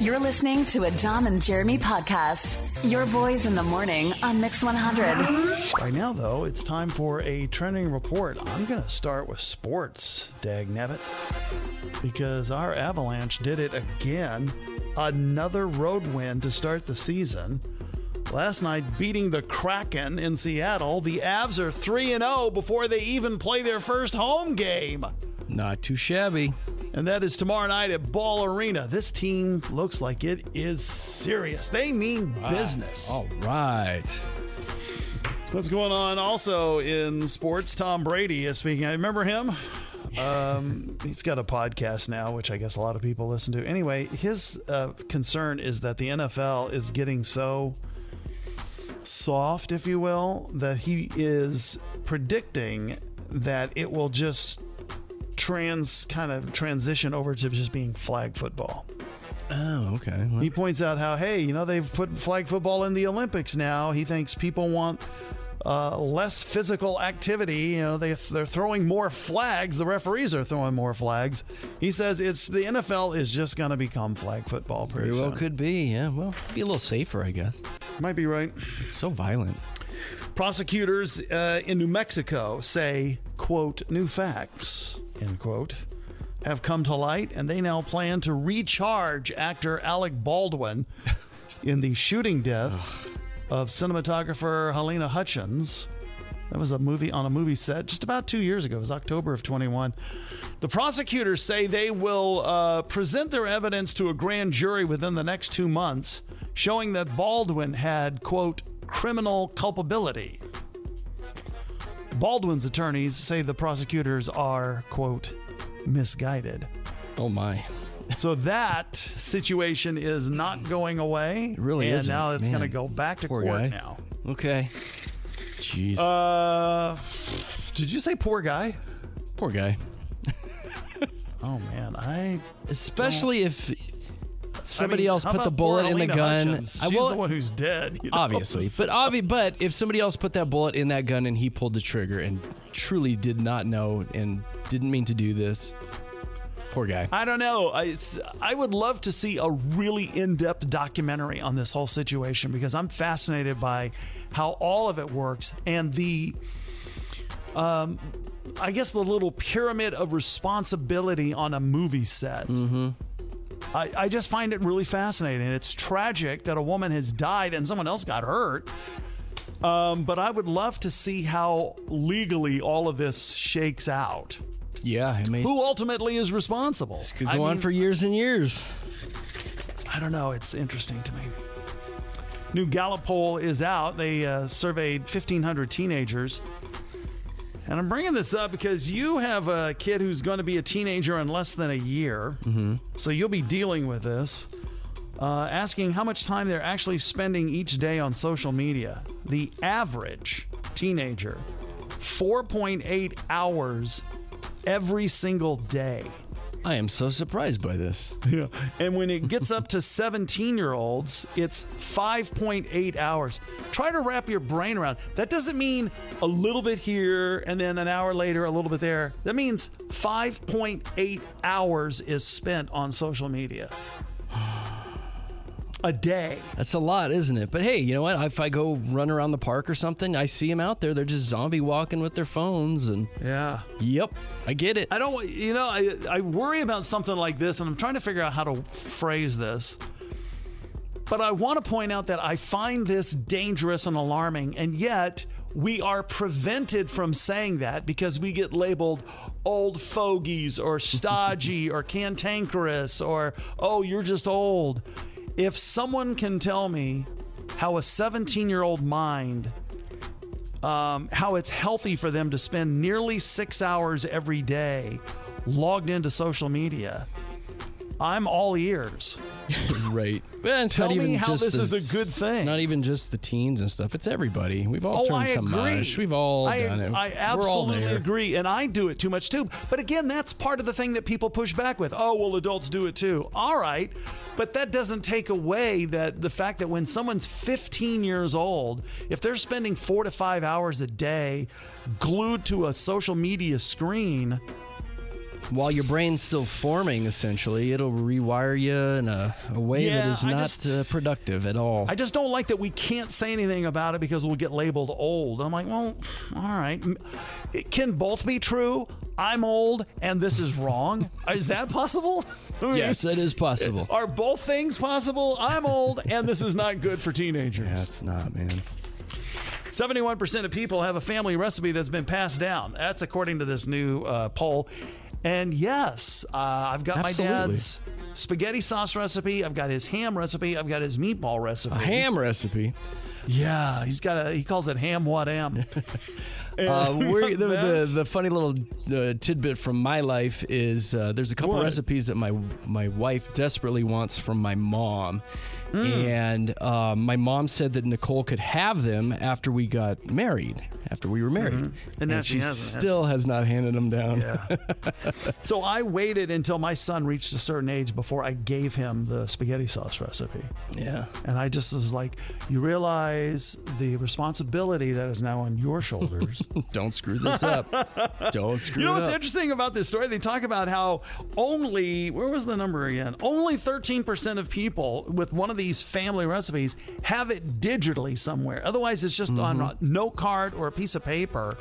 You're listening to a Dom and Jeremy podcast. Your boys in the morning on Mix 100. Right now, though, it's time for a trending report. I'm going to start with sports, dagnabbit, because our Avalanche did it again. Another road win to start the season. Last night, beating the Kraken in Seattle. The Avs are 3-0 before they even play their first home game. Not too shabby. And that is tomorrow night at Ball Arena. This team looks like it is serious. They mean business. All right. What's going on also in sports? Tom Brady is speaking. I remember him. He's got a podcast now, which I guess a lot of people listen to. Anyway, his concern is that the NFL is getting so soft, if you will, that he is predicting that it will just transition over to just being flag football. Oh, okay. Well, he points out how, hey, they've put flag football in the Olympics now. He thinks people want less physical activity. They're throwing more flags. The referees are throwing more flags. He says the NFL is just going to become flag football pretty soon. Very well could be, yeah. Well, be a little safer, I guess. Might be right. It's so violent. Prosecutors in New Mexico say, quote, new facts, end quote, have come to light, and they now plan to recharge actor Alec Baldwin in the shooting death of cinematographer Helena Hutchins. That was a movie on a movie set just about 2 years ago. It was October of 21. The prosecutors say they will present their evidence to a grand jury within the next 2 months, showing that Baldwin had, quote, criminal culpability. Baldwin's attorneys say the prosecutors are, quote, misguided. Oh, my. So that situation is not going away. It really is. And now it's going to go back to poor court guy. now. Okay. Jeez. Did you say poor guy? Poor guy. Oh, man. Especially if somebody else put the bullet in the gun. She's the one who's dead. Obviously. But if somebody else put that bullet in that gun and he pulled the trigger and truly did not know and didn't mean to do this, poor guy. I don't know. I would love to see a really in-depth documentary on this whole situation because I'm fascinated by how all of it works and I guess the little pyramid of responsibility on a movie set. Mm-hmm. I just find it really fascinating. It's tragic that a woman has died and someone else got hurt. But I would love to see how legally all of this shakes out. Yeah. Who ultimately is responsible? This could go on for years and years. I don't know. It's interesting to me. New Gallup poll is out. They surveyed 1,500 teenagers. And I'm bringing this up because you have a kid who's going to be a teenager in less than a year. Mm-hmm. So you'll be dealing with this. Asking how much time they're actually spending each day on social media. The average teenager, 4.8 hours every single day. I am so surprised by this. Yeah. And when it gets up to 17-year-olds, it's 5.8 hours. Try to wrap your brain around. That doesn't mean a little bit here and then an hour later, a little bit there. That means 5.8 hours is spent on social media. A day. That's a lot, isn't it? But hey, you know what? If I go run around the park or something, I see them out there. They're just zombie walking with their phones. And yeah. Yep. I get it. I don't, I worry about something like this, and I'm trying to figure out how to phrase this. But I want to point out that I find this dangerous and alarming, and yet we are prevented from saying that because we get labeled old fogies or stodgy or cantankerous or, oh, you're just old. If someone can tell me how a 17-year-old mind, how it's healthy for them to spend nearly 6 hours every day logged into social media, I'm all ears. Right. But Tell me how this is a good thing. Not even just the teens and stuff. It's everybody. We've all turned to mush. We've all done it. I absolutely agree. And I do it too much too. But again, that's part of the thing that people push back with. Oh, well, adults do it too. All right. But that doesn't take away the fact that when someone's 15 years old, if they're spending 4 to 5 hours a day glued to a social media screen, while your brain's still forming, essentially, it'll rewire you in a way that is not productive at all. I just don't like that we can't say anything about it because we'll get labeled old. I'm like, well, all right. It can both be true. I'm old and this is wrong. Is that possible? Yes, it is possible. Are both things possible? I'm old and this is not good for teenagers. Yeah, it's not, man. 71% of people have a family recipe that's been passed down. That's according to this new poll. And yes, I've got Absolutely. my dad's spaghetti sauce recipe. I've got his ham recipe. I've got his meatball recipe. A ham recipe? Yeah, he calls it ham what am. The funny little tidbit from my life is there's a couple recipes that my wife desperately wants from my mom. And my mom said that Nicole could have them after we got married, after we were married. And she still has not handed them down. Yeah. So I waited until my son reached a certain age before I gave him the spaghetti sauce recipe. Yeah. And I just was like, you realize the responsibility that is now on your shoulders. Don't screw this up. Don't screw it up. You know what's interesting about this story? They talk about how only, where was the number again? Only 13% of people with one of these family recipes have it digitally somewhere. Otherwise, it's just on a note card or a piece of paper.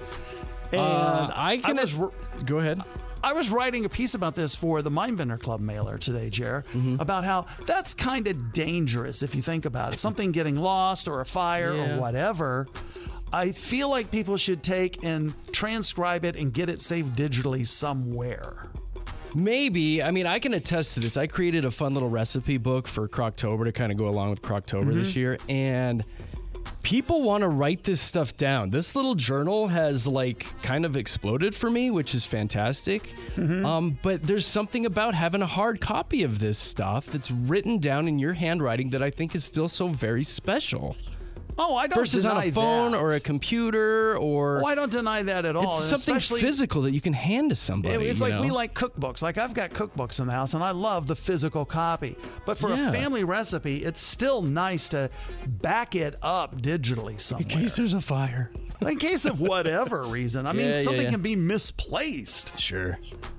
And go ahead. I was writing a piece about this for the Mindbender Club mailer today, Jer, about how that's kind of dangerous if you think about it. Something getting lost or a fire or whatever. I feel like people should take and transcribe it and get it saved digitally somewhere. Maybe. I mean, I can attest to this. I created a fun little recipe book for Croctober to kind of go along with Croctober this year, and people want to write this stuff down. This little journal has kind of exploded for me, which is fantastic. But there's something about having a hard copy of this stuff that's written down in your handwriting that I think is still so very special. Oh, I don't versus deny on a phone that. or a computer or... Oh, I don't deny that at all. It's something physical that you can hand to somebody. It's like we like cookbooks. Like I've got cookbooks in the house, and I love the physical copy. But for a family recipe, it's still nice to back it up digitally somewhere. In case there's a fire. In case of whatever reason. I mean, something can be misplaced. Sure.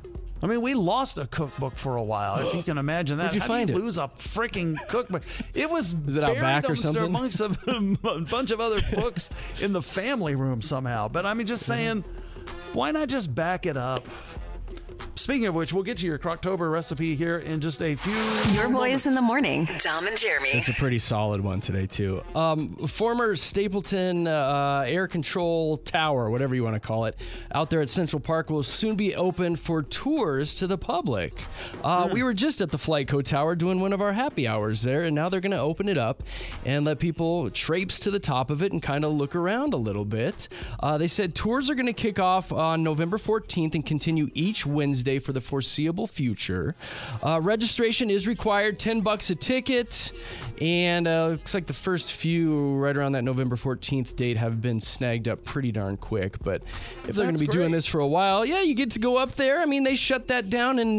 I mean, we lost a cookbook for a while, if you can imagine that. Where'd you find it? Lose a freaking cookbook? It was it out back or something? Amongst a bunch of other books in the family room somehow. But I mean, just saying, why not just back it up? Speaking of which, we'll get to your Croctober recipe here in just a few Your moments. Boys in the Morning. Dom and Jeremy. It's a pretty solid one today, too. Former Stapleton Air Control Tower, whatever you want to call it, out there at Central Park will soon be open for tours to the public. We were just at the Flightco Tower doing one of our happy hours there, and now they're going to open it up and let people traipse to the top of it and kind of look around a little bit. They said tours are going to kick off on November 14th and continue each Wednesday for the foreseeable future. Registration is required, $10 a ticket, and looks like the first few right around that November 14th date have been snagged up pretty darn quick. But if they're going to be doing this for a while, you get to go up there. I mean, they shut that down in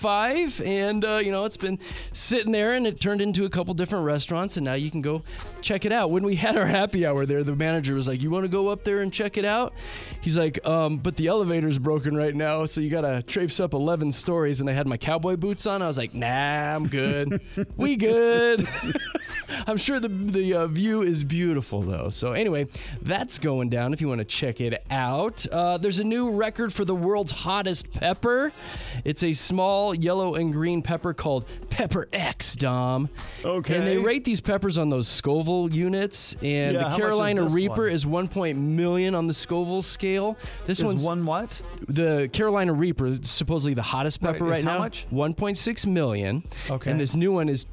95, and it's been sitting there, and it turned into a couple different restaurants, and now you can go check it out. When we had our happy hour there, the manager was like, "You want to go up there and check it out?" He's like, "But the elevator's broken right now, so you got to traipse up 11 stories," and I had my cowboy boots on. I was like, "Nah, I'm good. We good." I'm sure the view is beautiful, though. So anyway, that's going down if you want to check it out. There's a new record for the world's hottest pepper. It's a small yellow and green pepper called Pepper X, Dom. Okay. And they rate these peppers on those Scoville units, and the Carolina Reaper is 1 million on the Scoville scale. This one's one what? The Carolina Reaper is supposedly the hottest pepper right now. How much? 1.6 million. Okay. And this new one is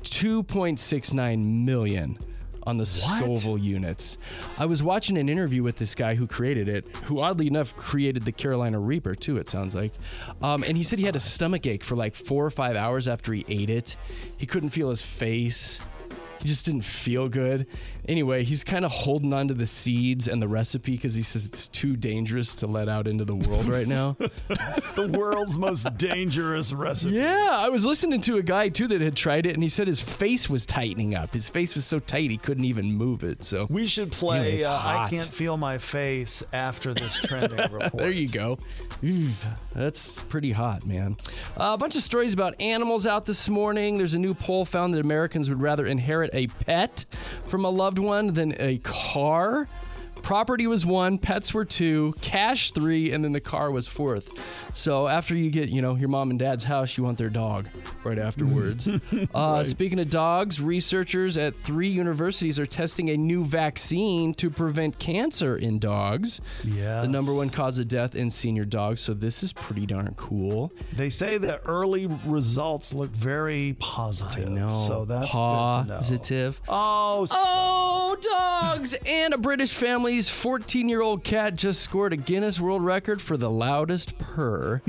2.69 million on the Scoville units. I was watching an interview with this guy who created it, who oddly enough created the Carolina Reaper too, it sounds like. And he said he had a stomach ache for like 4 or 5 hours after he ate it. He couldn't feel his face. He just didn't feel good. Anyway, he's kind of holding on to the seeds and the recipe because he says it's too dangerous to let out into the world right now. The world's most dangerous recipe. Yeah, I was listening to a guy, too, that had tried it, and he said his face was tightening up. His face was so tight he couldn't even move it. So we should play Anyway, it's I hot. Can't Feel My Face after this trending report. There you go. That's pretty hot, man. A bunch of stories about animals out this morning. There's a new poll found that Americans would rather inherit a pet from a loved one than a car. Property was 1, pets were 2, cash 3, and then the car was 4th. So after you get, your mom and dad's house, you want their dog right afterwards. Right. Speaking of dogs, researchers at 3 universities are testing a new vaccine to prevent cancer in dogs. Yes. The number 1 cause of death in senior dogs, so this is pretty darn cool. They say that early results look very positive. I know. So that's good to know. Positive. Oh, dogs! And a British family's 14-year-old cat just scored a Guinness World Record for the loudest purr.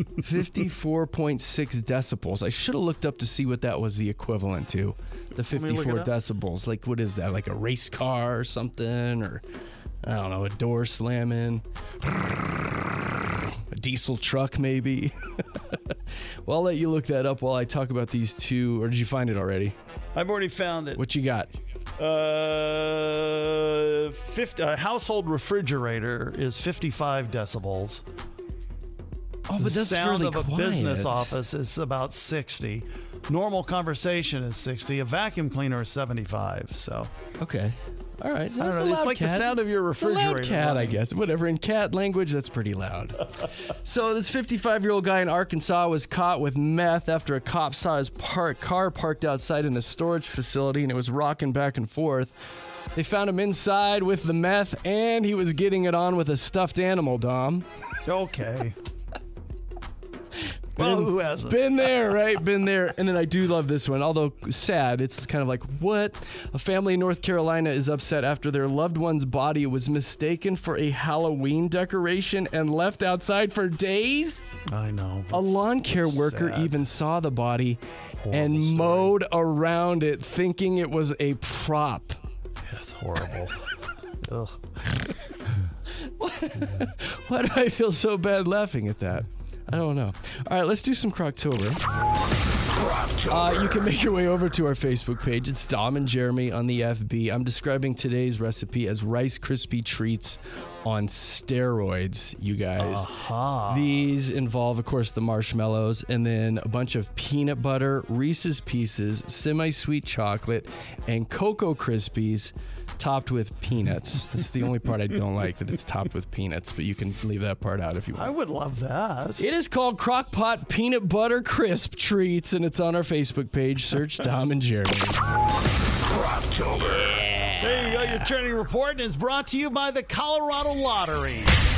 54.6 decibels. I should have looked up to see what that was the equivalent to. The 54 decibels. Like, what is that? Like a race car or something? Or, I don't know, a door slamming? A diesel truck, maybe? Well, I'll let you look that up while I talk about these two. Or did you find it already? I've already found it. What you got? A household refrigerator is 55 decibels. Oh, but that's sound fairly of a quiet. business office is about 60. Normal conversation is 60. A vacuum cleaner is 75. So Okay. All right. So I that's don't a know. loud It's like cat. the sound of your It's a loud refrigerator. cat, I running. guess. Whatever. In cat language, that's pretty loud. So this 55-year-old guy in Arkansas was caught with meth after a cop saw his car parked outside in a storage facility, and it was rocking back and forth. They found him inside with the meth, and he was getting it on with a stuffed animal, Dom. Okay. Well, who hasn't? Been there, right? Been there. And then I do love this one, although sad. It's kind of like, what? A family in North Carolina is upset after their loved one's body was mistaken for a Halloween decoration and left outside for days. I know. A lawn care It's worker sad. even saw the body and Horrible story. mowed around it, thinking it was a prop. That's horrible. Ugh. Why do I feel so bad laughing at that? I don't know. All right, let's do some Croctober. You can make your way over to our Facebook page. It's Dom and Jeremy on the FB. I'm describing today's recipe as Rice Krispie treats on steroids, you guys. These involve, of course, the marshmallows and then a bunch of peanut butter, Reese's Pieces, semi-sweet chocolate, and Cocoa Krispies topped with peanuts. That's the only part I don't like, that it's topped with peanuts, but you can leave that part out if you want. I would love that. It is called Crock-Pot Peanut Butter Crisp Treats, and it's on our Facebook page. Search Dom and Jeremy. There you go, your trending report, and it's brought to you by the Colorado Lottery.